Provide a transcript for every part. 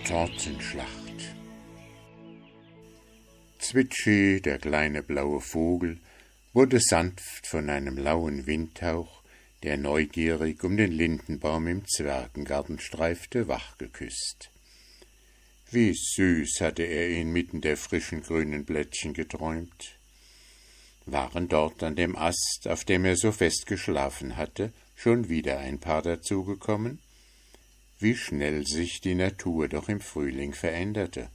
Tortenschlacht. Zwitschi, der kleine blaue Vogel, wurde sanft von einem lauen Windhauch, der neugierig um den Lindenbaum im Zwergengarten streifte, wachgeküsst. Wie süß hatte er ihn mitten der frischen grünen Blättchen geträumt. Waren dort an dem Ast, auf dem er so fest geschlafen hatte, schon wieder ein Paar dazugekommen? Wie schnell sich die Natur doch im Frühling veränderte.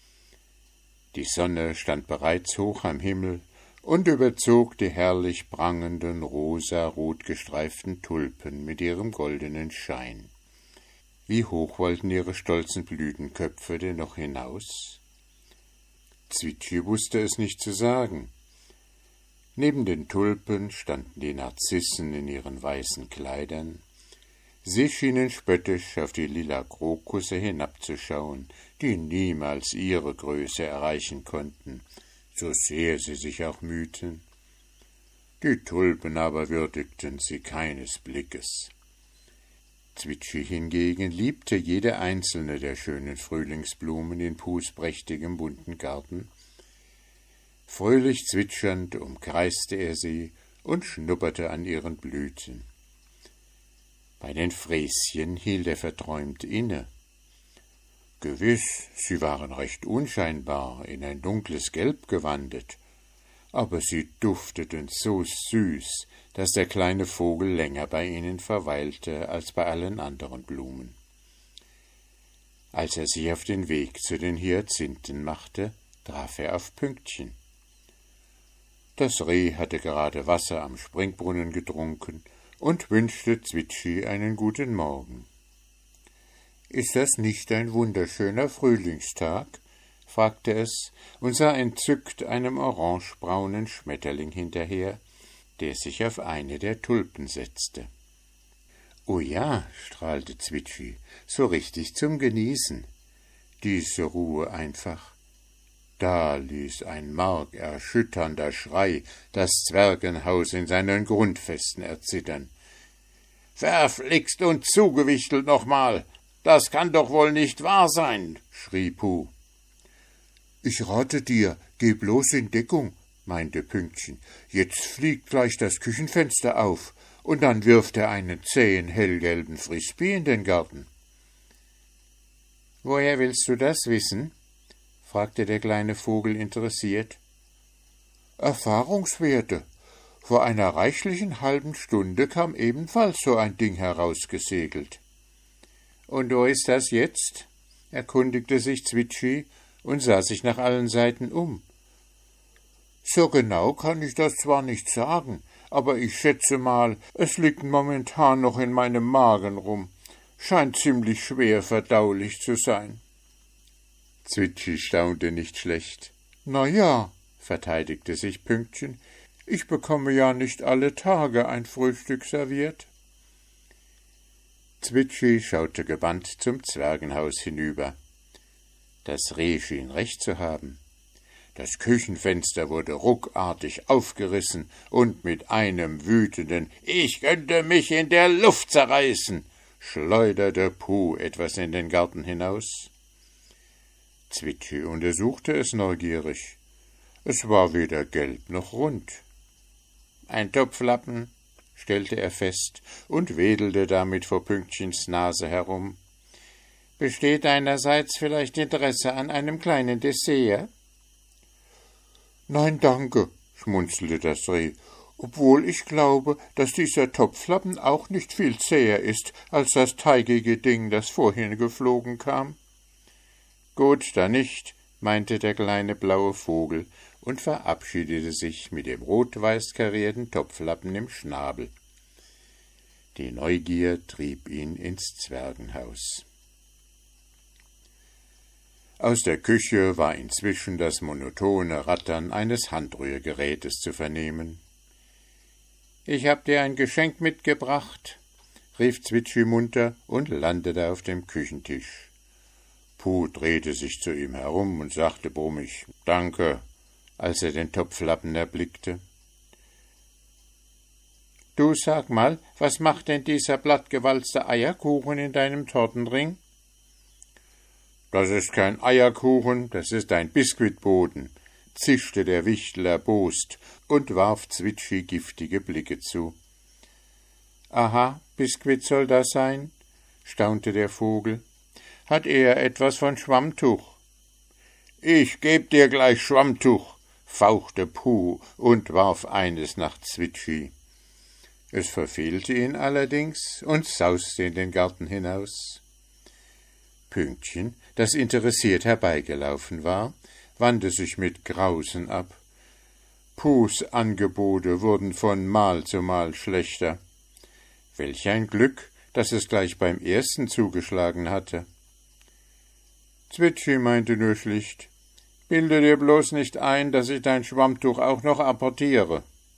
Die Sonne stand bereits hoch am Himmel und überzog die herrlich prangenden, rosa-rot gestreiften Tulpen mit ihrem goldenen Schein. Wie hoch wollten ihre stolzen Blütenköpfe denn noch hinaus? Zwitschi wusste es nicht zu sagen. Neben den Tulpen standen die Narzissen in ihren weißen Kleidern. Sie schienen spöttisch auf die lila Krokusse hinabzuschauen, die niemals ihre Größe erreichen konnten, so sehr sie sich auch mühten. Die Tulpen aber würdigten sie keines Blickes. Zwitschi hingegen liebte jede einzelne der schönen Frühlingsblumen in Pus prächtigem bunten Garten. Fröhlich zwitschernd umkreiste er sie und schnupperte an ihren Blüten. Bei den Fräschen hielt er verträumt inne. Gewiss, sie waren recht unscheinbar, in ein dunkles Gelb gewandet, aber sie dufteten so süß, dass der kleine Vogel länger bei ihnen verweilte als bei allen anderen Blumen. Als er sich auf den Weg zu den Hyazinthen machte, traf er auf Pünktchen. Das Reh hatte gerade Wasser am Springbrunnen getrunken und wünschte Zwitschi einen guten Morgen. »Ist das nicht ein wunderschöner Frühlingstag?« fragte es und sah entzückt einem orangebraunen Schmetterling hinterher, der sich auf eine der Tulpen setzte. »Oh ja«, strahlte Zwitschi, »so richtig zum Genießen. Diese Ruhe einfach.« Da ließ ein markerschütternder Schrei das Zwergenhaus in seinen Grundfesten erzittern. »Verflixt und zugewichtelt nochmal! Das kann doch wohl nicht wahr sein«, schrie Puh. »Ich rate dir, geh bloß in Deckung«, meinte Pünktchen. »Jetzt fliegt gleich das Küchenfenster auf, und dann wirft er einen zähen, hellgelben Frisbee in den Garten.« »Woher willst du das wissen?« fragte der kleine Vogel interessiert. »Erfahrungswerte. Vor einer reichlichen halben Stunde kam ebenfalls so ein Ding herausgesegelt.« »Und wo ist das jetzt?« erkundigte sich Zwitschi und sah sich nach allen Seiten um. »So genau kann ich das zwar nicht sagen, aber ich schätze mal, es liegt momentan noch in meinem Magen rum. Scheint ziemlich schwer verdaulich zu sein.« Zwitschi staunte nicht schlecht. »Na ja«, verteidigte sich Pünktchen, »ich bekomme ja nicht alle Tage ein Frühstück serviert.« Zwitschi schaute gebannt zum Zwergenhaus hinüber. Das Reh schien recht zu haben. Das Küchenfenster wurde ruckartig aufgerissen, und mit einem wütenden »Ich könnte mich in der Luft zerreißen« schleuderte Puh etwas in den Garten hinaus. Zwitschi untersuchte es neugierig. Es war weder gelb noch rund. »Ein Topflappen«, stellte er fest und wedelte damit vor Pünktchens Nase herum. »Besteht deinerseits vielleicht Interesse an einem kleinen Dessert?« »Nein, danke«, schmunzelte das Reh, »obwohl ich glaube, dass dieser Topflappen auch nicht viel zäher ist als das teigige Ding, das vorhin geflogen kam.« »Gut, dann nicht«, meinte der kleine blaue Vogel und verabschiedete sich mit dem rot-weiß karierten Topflappen im Schnabel. Die Neugier trieb ihn ins Zwergenhaus. Aus der Küche war inzwischen das monotone Rattern eines Handrührgerätes zu vernehmen. »Ich hab dir ein Geschenk mitgebracht«, rief Zwitschi munter und landete auf dem Küchentisch. Puh drehte sich zu ihm herum und sagte brummig »Danke«, als er den Topflappen erblickte. »Du, sag mal, was macht denn dieser blattgewalzte Eierkuchen in deinem Tortenring?« »Das ist kein Eierkuchen, das ist ein Biskuitboden«, zischte der Wichtel erbost und warf Zwitschi giftige Blicke zu. »Aha, Biskuit soll das sein?« staunte der Vogel. »Hat er etwas von Schwammtuch?« »Ich geb dir gleich Schwammtuch«, fauchte Puh und warf eines nach Zwitschi. Es verfehlte ihn allerdings und sauste in den Garten hinaus. Pünktchen, das interessiert herbeigelaufen war, wandte sich mit Grausen ab. Puhs Angebote wurden von Mal zu Mal schlechter. Welch ein Glück, dass es gleich beim ersten zugeschlagen hatte. Zwitschi meinte nur schlicht: »Bilde dir bloß nicht ein, dass ich dein Schwammtuch auch noch apportiere.«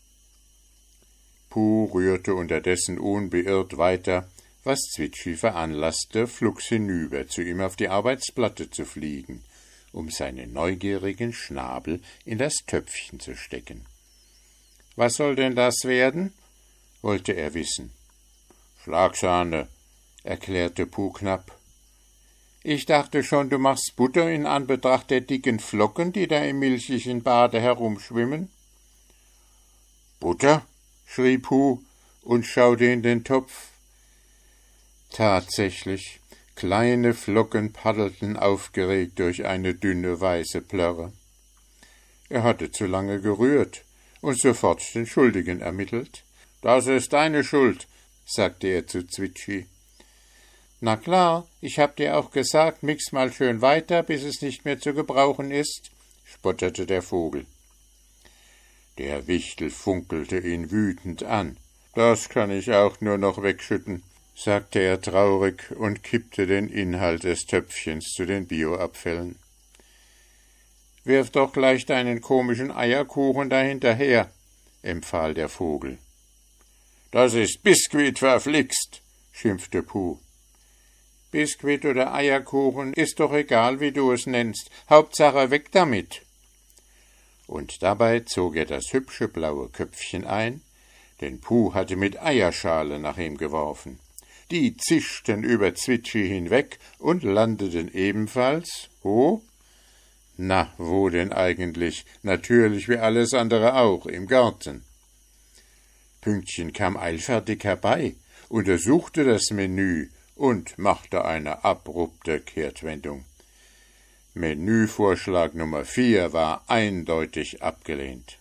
Puh rührte unterdessen unbeirrt weiter, was Zwitschi veranlasste, flugs hinüber zu ihm auf die Arbeitsplatte zu fliegen, um seinen neugierigen Schnabel in das Töpfchen zu stecken. »Was soll denn das werden?« wollte er wissen. »Schlagsahne«, erklärte Puh knapp. »Ich dachte schon, du machst Butter in Anbetracht der dicken Flocken, die da im milchigen Bade herumschwimmen.« »Butter?« schrie Puh und schaute in den Topf. Tatsächlich, kleine Flocken paddelten aufgeregt durch eine dünne weiße Plörre. Er hatte zu lange gerührt und sofort den Schuldigen ermittelt. »Das ist deine Schuld«, sagte er zu Zwitschi. »Na klar, ich hab dir auch gesagt, mix mal schön weiter, bis es nicht mehr zu gebrauchen ist«, spottete der Vogel. Der Wichtel funkelte ihn wütend an. »Das kann ich auch nur noch wegschütten«, sagte er traurig und kippte den Inhalt des Töpfchens zu den Bioabfällen. »Wirf doch gleich deinen komischen Eierkuchen dahinterher«, empfahl der Vogel. »Das ist Biskuit, verflixt«, schimpfte Puh. »Biskuit oder Eierkuchen, ist doch egal, wie du es nennst. Hauptsache weg damit.« Und dabei zog er das hübsche blaue Köpfchen ein, denn Puh hatte mit Eierschale nach ihm geworfen. Die zischten über Zwitschi hinweg und landeten ebenfalls, wo? Na, wo denn eigentlich? Natürlich wie alles andere auch, im Garten. Pünktchen kam eilfertig herbei, untersuchte das Menü und machte eine abrupte Kehrtwendung. Menüvorschlag Nummer 4 war eindeutig abgelehnt.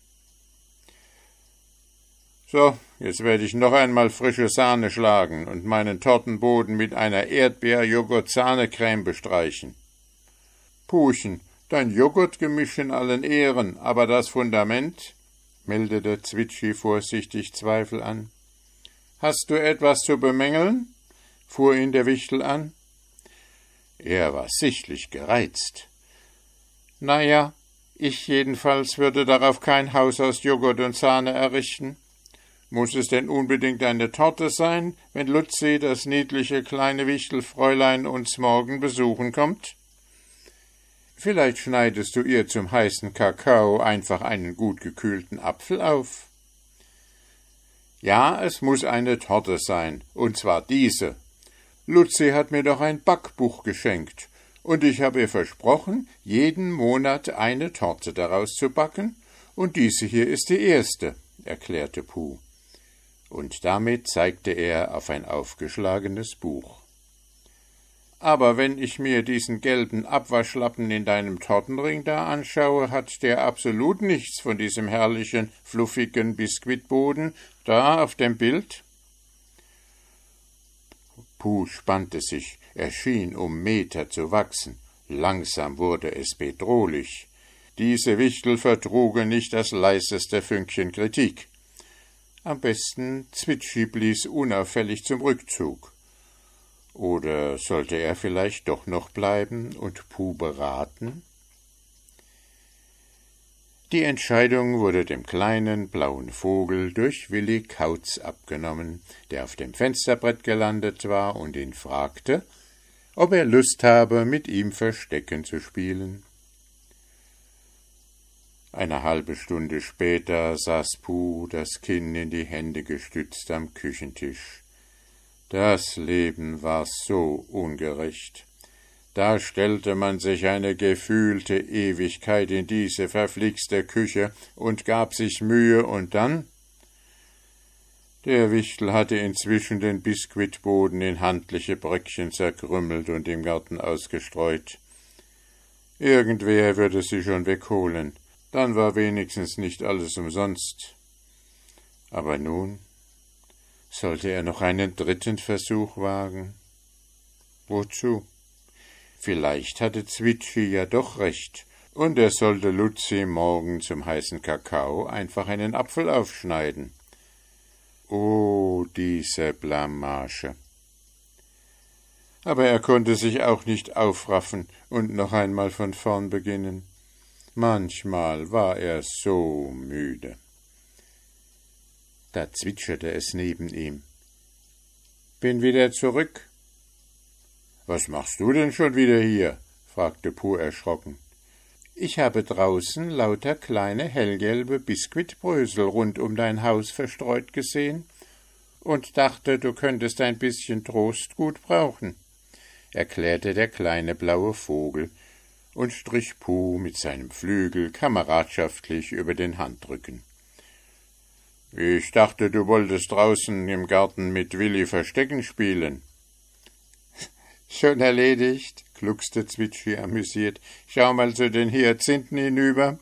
»So, jetzt werde ich noch einmal frische Sahne schlagen und meinen Tortenboden mit einer Erdbeer-Joghurt-Sahne-Creme bestreichen.« »Puhchen, dein Joghurtgemisch in allen Ehren, aber das Fundament?« meldete Zwitschi vorsichtig Zweifel an. »Hast du etwas zu bemängeln?« fuhr ihn der Wichtel an. Er war sichtlich gereizt. »Na ja, ich jedenfalls würde darauf kein Haus aus Joghurt und Sahne errichten. Muss es denn unbedingt eine Torte sein, wenn Luzi, das niedliche kleine Wichtelfräulein, uns morgen besuchen kommt? Vielleicht schneidest du ihr zum heißen Kakao einfach einen gut gekühlten Apfel auf.« »Ja, es muss eine Torte sein, und zwar diese. Luzi hat mir doch ein Backbuch geschenkt, und ich habe ihr versprochen, jeden Monat eine Torte daraus zu backen, und diese hier ist die erste«, erklärte Puh. Und damit zeigte er auf ein aufgeschlagenes Buch. »Aber wenn ich mir diesen gelben Abwaschlappen in deinem Tortenring da anschaue, hat der absolut nichts von diesem herrlichen, fluffigen Biskuitboden da auf dem Bild.« Puh spannte sich, er schien um Meter zu wachsen. Langsam wurde es bedrohlich. Diese Wichtel vertrugen nicht das leiseste Fünkchen Kritik. Am besten Zwitschi blies unauffällig zum Rückzug. Oder sollte er vielleicht doch noch bleiben und Puh beraten? Die Entscheidung wurde dem kleinen blauen Vogel durch Willi Kautz abgenommen, der auf dem Fensterbrett gelandet war und ihn fragte, ob er Lust habe, mit ihm Verstecken zu spielen. Eine halbe Stunde später saß Puh, das Kinn in die Hände gestützt, am Küchentisch. Das Leben war so ungerecht. Da stellte man sich eine gefühlte Ewigkeit in diese verflixte Küche und gab sich Mühe, und dann? Der Wichtel hatte inzwischen den Biskuitboden in handliche Bröckchen zerkrümmelt und im Garten ausgestreut. Irgendwer würde sie schon wegholen, dann war wenigstens nicht alles umsonst. Aber nun sollte er noch einen dritten Versuch wagen. Wozu? Vielleicht hatte Zwitschi ja doch recht, und er sollte Luzi morgen zum heißen Kakao einfach einen Apfel aufschneiden. Oh, diese Blamage! Aber er konnte sich auch nicht aufraffen und noch einmal von vorn beginnen. Manchmal war er so müde. Da zwitscherte es neben ihm. »Bin wieder zurück.« »Was machst du denn schon wieder hier?« fragte Puh erschrocken. »Ich habe draußen lauter kleine hellgelbe Biskuitbrösel rund um dein Haus verstreut gesehen und dachte, du könntest ein bisschen Trost gut brauchen«, erklärte der kleine blaue Vogel und strich Puh mit seinem Flügel kameradschaftlich über den Handrücken. »Ich dachte, du wolltest draußen im Garten mit Willi Verstecken spielen.« »Schon erledigt«, gluckste Zwitschi amüsiert. »Schau mal zu den Hyazinthen hinüber.«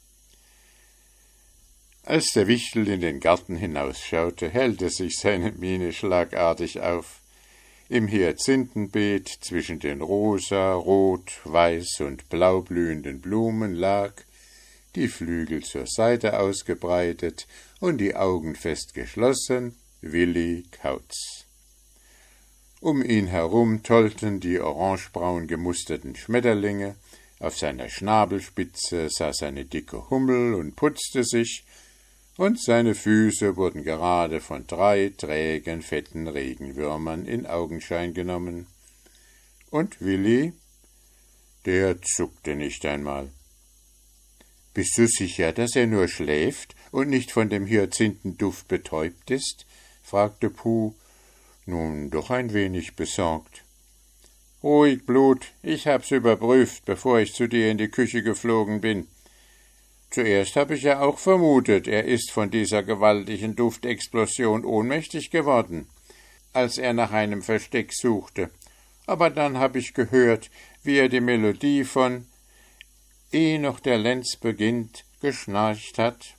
Als der Wichtel in den Garten hinausschaute, hellte sich seine Miene schlagartig auf. Im Hyazinthenbeet zwischen den rosa, rot, weiß und blau blühenden Blumen lag, die Flügel zur Seite ausgebreitet und die Augen fest geschlossen, Willi Kautz. Um ihn herum tollten die orangebraun gemusterten Schmetterlinge, auf seiner Schnabelspitze saß eine dicke Hummel und putzte sich, und seine Füße wurden gerade von 3 trägen, fetten Regenwürmern in Augenschein genommen. Und Willi, der zuckte nicht einmal. »Bist du sicher, dass er nur schläft und nicht von dem Hyazinthenduft betäubt ist?« fragte Puh, nun doch ein wenig besorgt. »Ruhig, Blut, ich hab's überprüft, bevor ich zu dir in die Küche geflogen bin. Zuerst habe ich ja auch vermutet, er ist von dieser gewaltigen Duftexplosion ohnmächtig geworden, als er nach einem Versteck suchte. Aber dann habe ich gehört, wie er die Melodie von »Ehe noch der Lenz beginnt« geschnarcht hat.«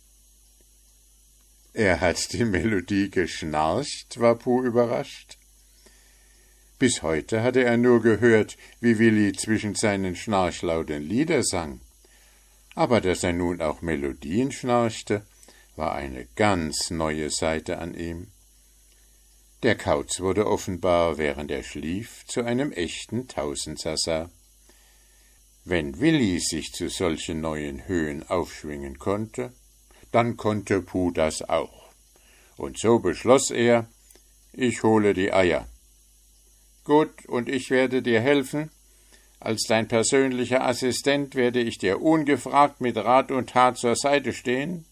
»Er hat die Melodie geschnarcht?« war Puh überrascht. Bis heute hatte er nur gehört, wie Willi zwischen seinen Schnarchlauten Lieder sang. Aber dass er nun auch Melodien schnarchte, war eine ganz neue Seite an ihm. Der Kauz wurde offenbar, während er schlief, zu einem echten Tausendsassa. Wenn Willi sich zu solchen neuen Höhen aufschwingen konnte, dann konnte Puh das auch. Und so beschloss er, ich hole die Eier. Gut, und ich werde dir helfen. Als dein persönlicher Assistent werde ich dir ungefragt mit Rat und Tat zur Seite stehen.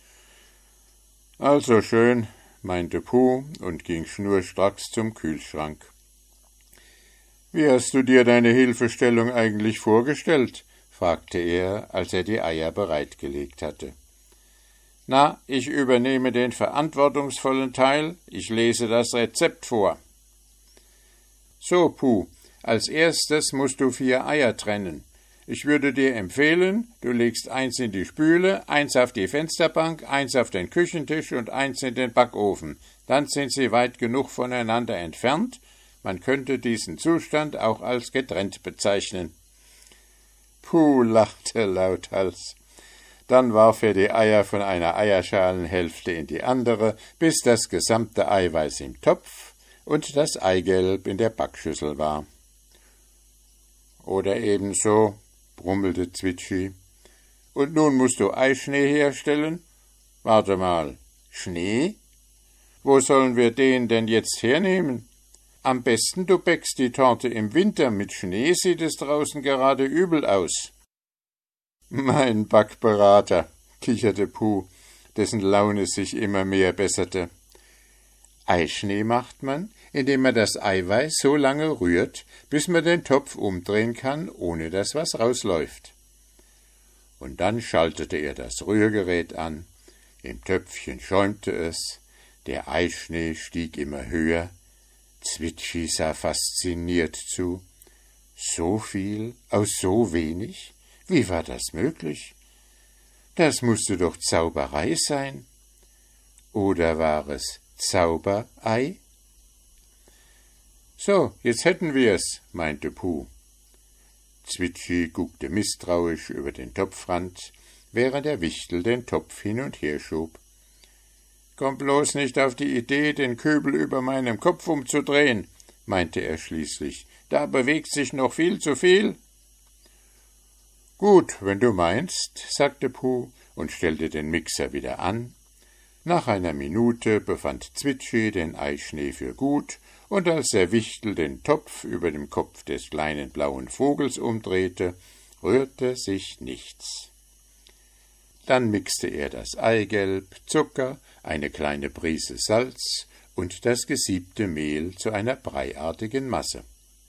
Also schön, meinte Puh und ging schnurstracks zum Kühlschrank. »Wie hast du dir deine Hilfestellung eigentlich vorgestellt?« fragte er, als er die Eier bereitgelegt hatte. »Na, ich übernehme den verantwortungsvollen Teil, ich lese das Rezept vor.« »So, Puh, als erstes musst du 4 Eier trennen. Ich würde dir empfehlen, du legst 1 in die Spüle, 1 auf die Fensterbank, 1 auf den Küchentisch und 1 in den Backofen. Dann sind sie weit genug voneinander entfernt. Man könnte diesen Zustand auch als getrennt bezeichnen.« Puh lachte lauthals. Dann warf er die Eier von einer Eierschalenhälfte in die andere, bis das gesamte Eiweiß im Topf und das Eigelb in der Backschüssel war. »Oder ebenso«, brummelte Zwitschi. »Und nun musst du Eischnee herstellen? Warte mal, Schnee? Wo sollen wir den denn jetzt hernehmen? Am besten du bäckst die Torte im Winter, mit Schnee sieht es draußen gerade übel aus.« »Mein Backberater«, kicherte Puh, dessen Laune sich immer mehr besserte. Eischnee macht man, indem man das Eiweiß so lange rührt, bis man den Topf umdrehen kann, ohne dass was rausläuft. Und dann schaltete er das Rührgerät an, im Töpfchen schäumte es, der Eischnee stieg immer höher, Zwitschi sah fasziniert zu. So viel aus so wenig? Wie war das möglich? Das musste doch Zauberei sein. Oder war es Zauberei? »So, jetzt hätten wir's«, meinte Puh. Zwitschi guckte misstrauisch über den Topfrand, während der Wichtel den Topf hin und her schob. »Komm bloß nicht auf die Idee, den Kübel über meinem Kopf umzudrehen«, meinte er schließlich. »Da bewegt sich noch viel zu viel.« »Gut, wenn du meinst«, sagte Puh und stellte den Mixer wieder an. Nach einer Minute befand Zwitschi den Eischnee für gut, und als der Wichtel den Topf über dem Kopf des kleinen blauen Vogels umdrehte, rührte sich nichts. Dann mixte er das Eigelb, Zucker, eine kleine Prise Salz und das gesiebte Mehl zu einer breiartigen Masse.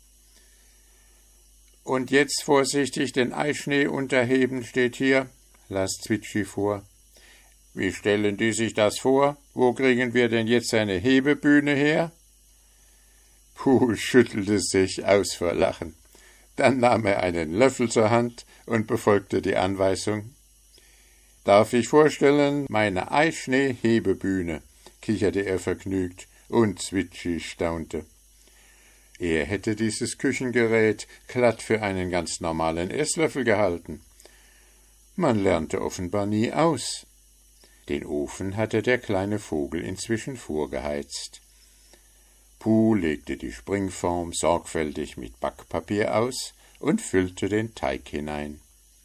»Und jetzt vorsichtig den Eischnee unterheben«, steht hier, las Zwitschi vor. »Wie stellen die sich das vor? Wo kriegen wir denn jetzt eine Hebebühne her?« Puh schüttelte sich aus vor Lachen. Dann nahm er einen Löffel zur Hand und befolgte die Anweisung. »Darf ich vorstellen, meine Eischnee-Hebebühne«, kicherte er vergnügt, und Zwitschi staunte. Er hätte dieses Küchengerät glatt für einen ganz normalen Esslöffel gehalten. Man lernte offenbar nie aus. Den Ofen hatte der kleine Vogel inzwischen vorgeheizt. Puh legte die Springform sorgfältig mit Backpapier aus und füllte den Teig hinein.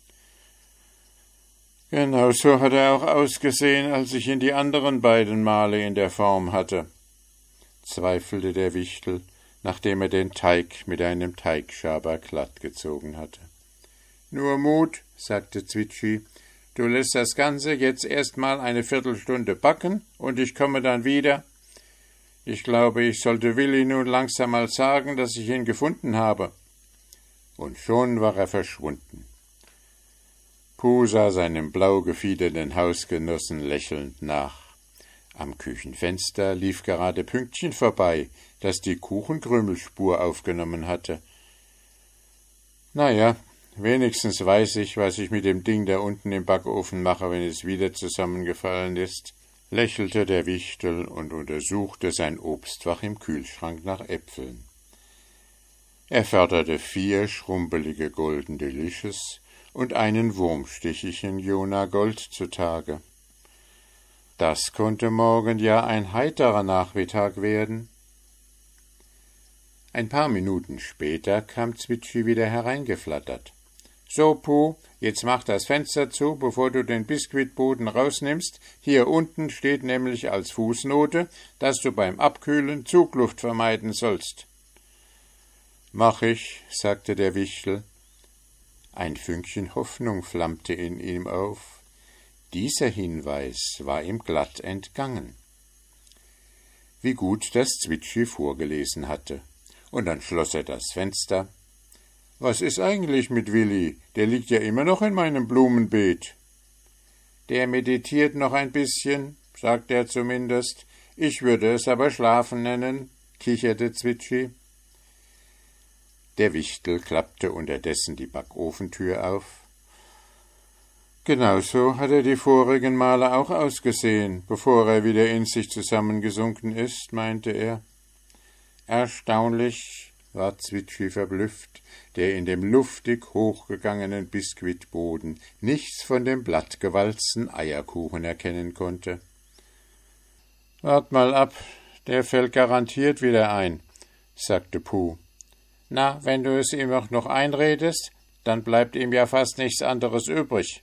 Genau so hat er auch ausgesehen, als ich ihn die anderen beiden Male in der Form hatte, zweifelte der Wichtel, nachdem er den Teig mit einem Teigschaber glatt gezogen hatte. »Nur Mut«, sagte Zwitschi, »du lässt das Ganze jetzt erst mal eine Viertelstunde backen, und ich komme dann wieder. Ich glaube, ich sollte Willi nun langsam mal sagen, dass ich ihn gefunden habe.« Und schon war er verschwunden. Puh sah seinem blau gefiederten Hausgenossen lächelnd nach. Am Küchenfenster lief gerade Pünktchen vorbei, das die Kuchenkrümelspur aufgenommen hatte. »Na ja, wenigstens weiß ich, was ich mit dem Ding da unten im Backofen mache, wenn es wieder zusammengefallen ist«, lächelte der Wichtel und untersuchte sein Obstfach im Kühlschrank nach Äpfeln. Er förderte 4 schrumpelige Golden Delicious und einen wurmstichigen Jona Gold zutage. Das konnte morgen ja ein heiterer Nachmittag werden. Ein paar Minuten später kam Zwitschi wieder hereingeflattert. »So, Puh, jetzt mach das Fenster zu, bevor du den Biskuitboden rausnimmst. Hier unten steht nämlich als Fußnote, dass du beim Abkühlen Zugluft vermeiden sollst.« »Mach ich«, sagte der Wichtel. Ein Fünkchen Hoffnung flammte in ihm auf. Dieser Hinweis war ihm glatt entgangen. Wie gut, dass Zwitschi vorgelesen hatte. Und dann schloss er das Fenster. »Was ist eigentlich mit Willi? Der liegt ja immer noch in meinem Blumenbeet.« »Der meditiert noch ein bisschen«, sagte er zumindest. »Ich würde es aber Schlafen nennen«, kicherte Zwitschi. Der Wichtel klappte unterdessen die Backofentür auf. Genauso hat er die vorigen Male auch ausgesehen, bevor er wieder in sich zusammengesunken ist, meinte er. Erstaunlich, war Zwitschi verblüfft, der in dem luftig hochgegangenen Biskuitboden nichts von dem blattgewalzten Eierkuchen erkennen konnte. »Wart mal ab, der fällt garantiert wieder ein«, sagte Puh. »Na, wenn du es ihm auch noch einredest, dann bleibt ihm ja fast nichts anderes übrig.«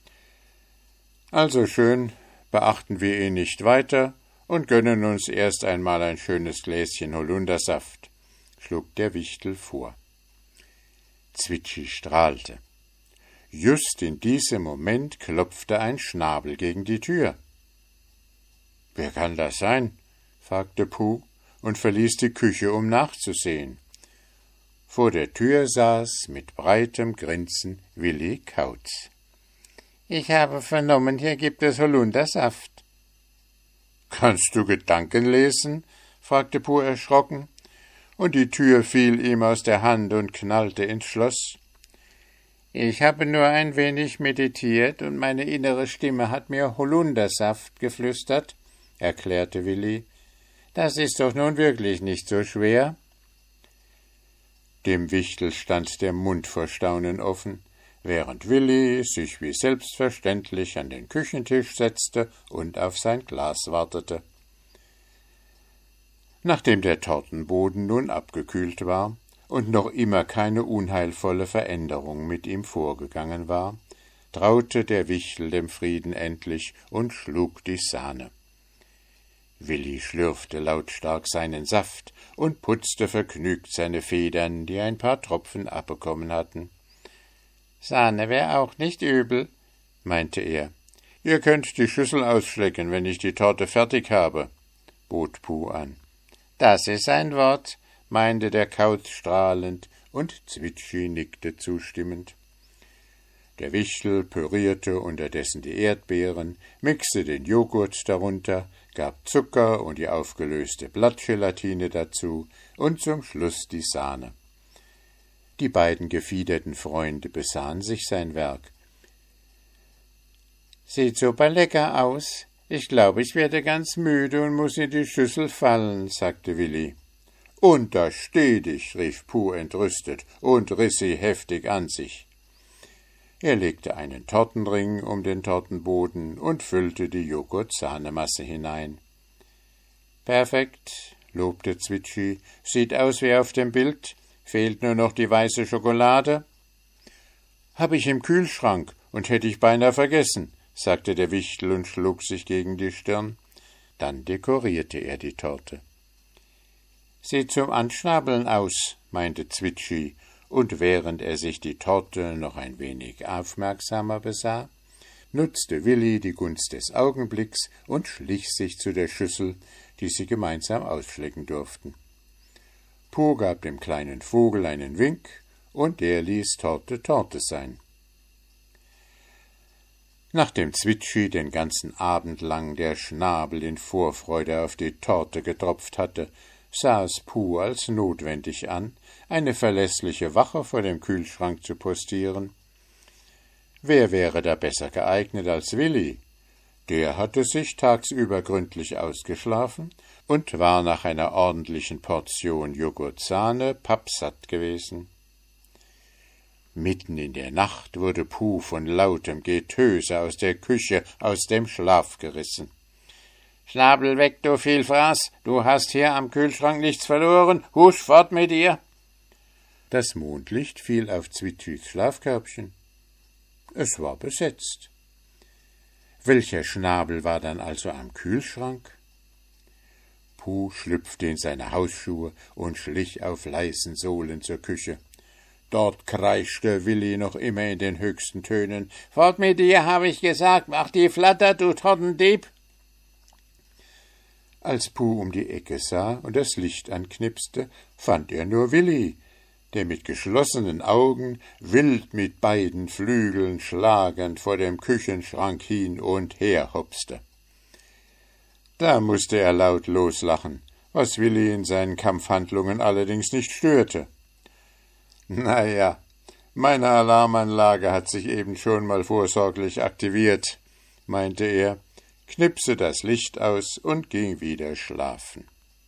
»Also schön, beachten wir ihn nicht weiter und gönnen uns erst einmal ein schönes Gläschen Holundersaft«, schlug der Wichtel vor. Zwitschi strahlte. Just in diesem Moment klopfte ein Schnabel gegen die Tür. »Wer kann das sein?« fragte Puh und verließ die Küche, um nachzusehen. Vor der Tür saß mit breitem Grinsen Willi Kautz. »Ich habe vernommen, hier gibt es Holundersaft.« »Kannst du Gedanken lesen?« fragte Puh erschrocken, und die Tür fiel ihm aus der Hand und knallte ins Schloss. »Ich habe nur ein wenig meditiert, und meine innere Stimme hat mir Holundersaft geflüstert«, erklärte Willi. »Das ist doch nun wirklich nicht so schwer.« Dem Wichtel stand der Mund vor Staunen offen, während Willi sich wie selbstverständlich an den Küchentisch setzte und auf sein Glas wartete. Nachdem der Tortenboden nun abgekühlt war und noch immer keine unheilvolle Veränderung mit ihm vorgegangen war, traute der Wichtel dem Frieden endlich und schlug die Sahne. Willi schlürfte lautstark seinen Saft und putzte vergnügt seine Federn, die ein paar Tropfen abbekommen hatten. »Sahne wär auch nicht übel«, meinte er. »Ihr könnt die Schüssel ausschlecken, wenn ich die Torte fertig habe«, bot Puh an. »Das ist ein Wort«, meinte der Kauz strahlend, und Zwitschi nickte zustimmend. Der Wichtel pürierte unterdessen die Erdbeeren, mixte den Joghurt darunter, gab Zucker und die aufgelöste Blattgelatine dazu und zum Schluss die Sahne. Die beiden gefiederten Freunde besahen sich sein Werk. »Sieht super lecker aus. Ich glaube, ich werde ganz müde und muß in die Schüssel fallen«, sagte Willi. »Untersteh dich«, rief Puh entrüstet und riss sie heftig an sich. Er legte einen Tortenring um den Tortenboden und füllte die Joghurt-Sahnemasse hinein. »Perfekt«, lobte Zwitschi, »sieht aus wie auf dem Bild. Fehlt nur noch die weiße Schokolade.« »Hab ich im Kühlschrank und hätte ich beinahe vergessen«, sagte der Wichtel und schlug sich gegen die Stirn. Dann dekorierte er die Torte. »Sieht zum Anschnabeln aus«, meinte Zwitschi, und während er sich die Torte noch ein wenig aufmerksamer besah, nutzte Willi die Gunst des Augenblicks und schlich sich zu der Schüssel, die sie gemeinsam ausschlecken durften. Puh gab dem kleinen Vogel einen Wink, und der ließ Torte Torte sein. Nachdem Zwitschi den ganzen Abend lang der Schnabel in Vorfreude auf die Torte getropft hatte, sah es Puh als notwendig an, eine verlässliche Wache vor dem Kühlschrank zu postieren. Wer wäre da besser geeignet als Willi? Der hatte sich tagsüber gründlich ausgeschlafen und war nach einer ordentlichen Portion Joghurt-Sahne pappsatt gewesen. Mitten in der Nacht wurde Puh von lautem Getöse aus der Küche aus dem Schlaf gerissen. »Schnabel weg, du Vielfraß! Du hast hier am Kühlschrank nichts verloren! Husch fort mit dir!« Das Mondlicht fiel auf Zwitschis Schlafkörbchen. Es war besetzt. Welcher Schnabel war dann also am Kühlschrank? Puh schlüpfte in seine Hausschuhe und schlich auf leisen Sohlen zur Küche. Dort kreischte Willi noch immer in den höchsten Tönen. »Fort mit dir, habe ich gesagt, mach die Flatter, du Tortendieb!« Als Puh um die Ecke sah und das Licht anknipste, fand er nur Willi, der mit geschlossenen Augen wild mit beiden Flügeln schlagend vor dem Küchenschrank hin und her hopste. Da mußte er laut loslachen, was Willi in seinen Kampfhandlungen allerdings nicht störte. »Na ja, meine Alarmanlage hat sich eben schon mal vorsorglich aktiviert«, meinte er, knipste das Licht aus und ging wieder schlafen.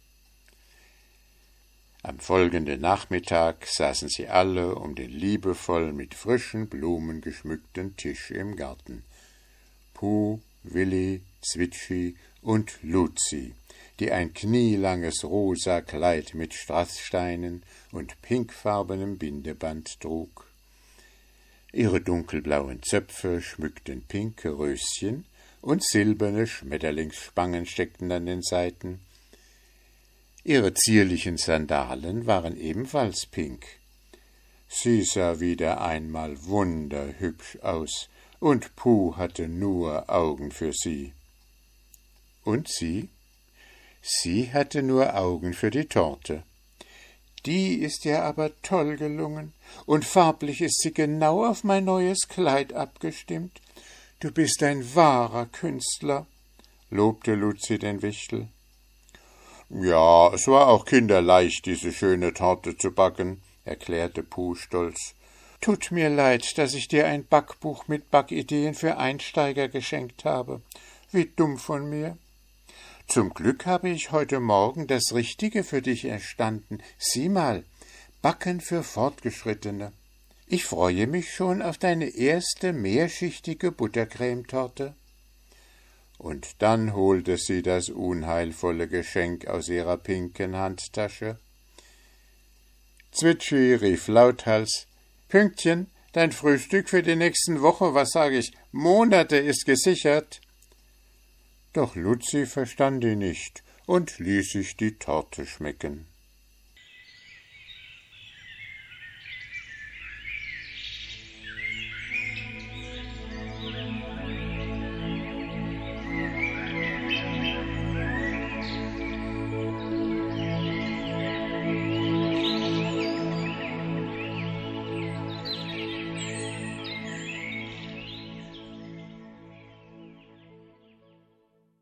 Am folgenden Nachmittag saßen sie alle um den liebevoll mit frischen Blumen geschmückten Tisch im Garten. Puh, Willi, Zwitschi und Luzi, die ein knielanges rosa Kleid mit Strasssteinen und pinkfarbenem Bindeband trug. Ihre dunkelblauen Zöpfe schmückten pinke Röschen und silberne Schmetterlingsspangen steckten an den Seiten. Ihre zierlichen Sandalen waren ebenfalls pink. Sie sah wieder einmal wunderhübsch aus, und Puh hatte nur Augen für sie. Und sie? Sie hatte nur Augen für die Torte. »Die ist ja aber toll gelungen, und farblich ist sie genau auf mein neues Kleid abgestimmt. Du bist ein wahrer Künstler«, lobte Luzi den Wichtel. »Ja, es war auch kinderleicht, diese schöne Torte zu backen«, erklärte Puh stolz. »Tut mir leid, dass ich dir ein Backbuch mit Backideen für Einsteiger geschenkt habe. Wie dumm von mir. Zum Glück habe ich heute Morgen das Richtige für dich erstanden. Sieh mal, Backen für Fortgeschrittene. Ich freue mich schon auf deine erste mehrschichtige Buttercremetorte.« Und dann holte sie das unheilvolle Geschenk aus ihrer pinken Handtasche. Zwitschi rief lauthals: »Pünktchen, dein Frühstück für die nächsten Woche, was sage ich, Monate ist gesichert.« Doch Luzi verstand ihn nicht und ließ sich die Torte schmecken.